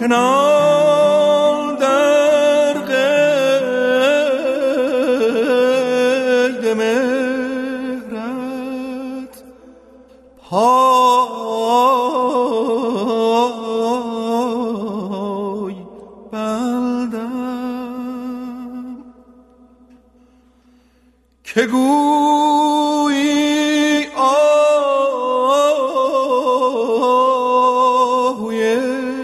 پنهان در قید مهرت پای بندم که گویی آهوی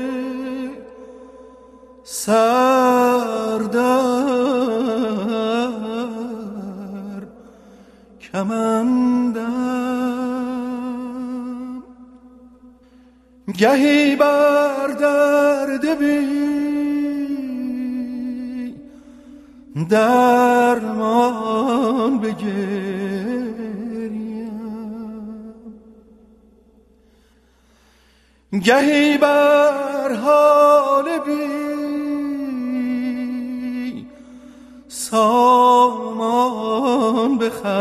سردر کمندم گهی بر درد بی درمان بگریم گهی بر حال بی سامان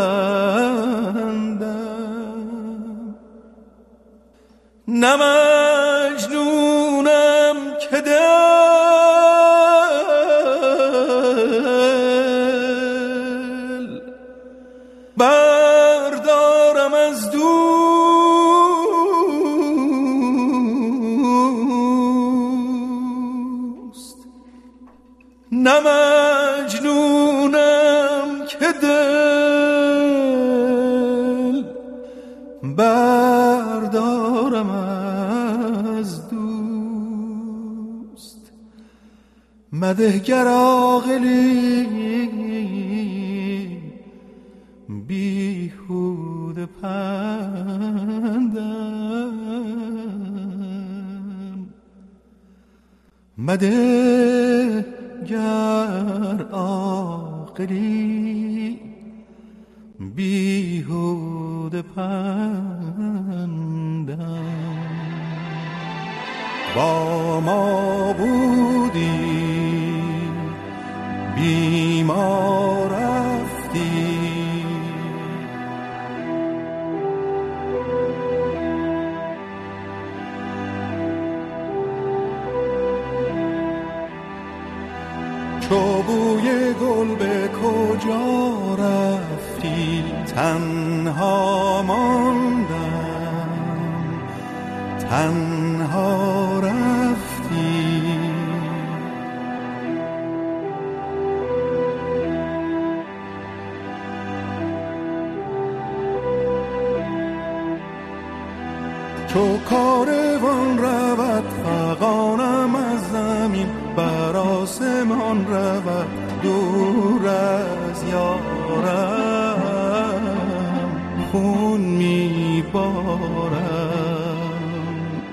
بخندم نه مجنونم که دل بردارم از دوست نه مجنونم که دل بردارم از دوست مدهگر عاقلی بیهوده پندم مدهگر عاقلی بیهوده پندم با ما بودی بی ما رفتی چو بوی گل به کجا رفتی تنها ماندم تنها رفتی چو کاروان رود فغانم از زمین بر آسمان رود دور از یارم خون میبارم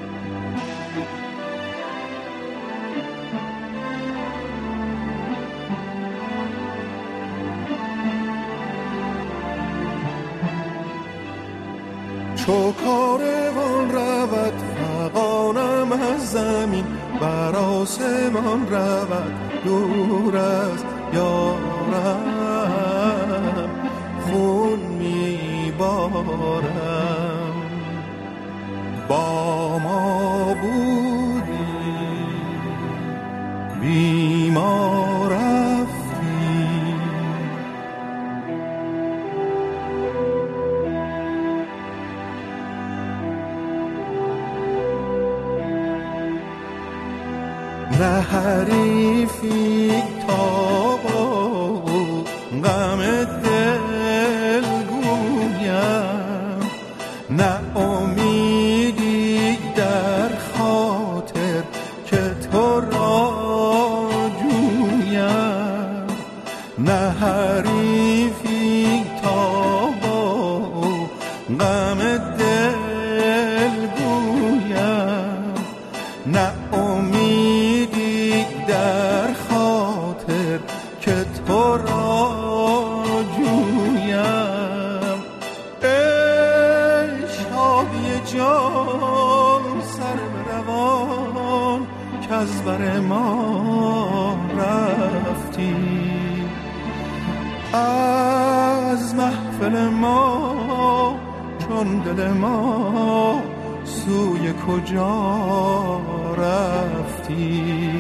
چو کاروان رود فغانم از زمین بر آسمان رود دور از یارم خون میبارم با ما بودی بی ما رفتی نه حریفی تاب و غم دل گویم نه امیدی در خاطر که تو را جویم نه حریفی تاب و غم دل گویم نه امیدی در خاطر که تو را جویم ای شادی جان سر روان که از بر ما رفتی از محفل ما چون دل ما سوی کجا رفتی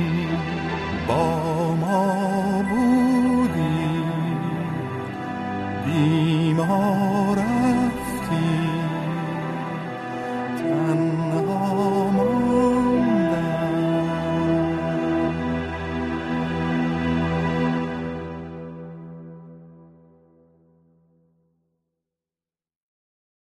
با ما بودی بی ما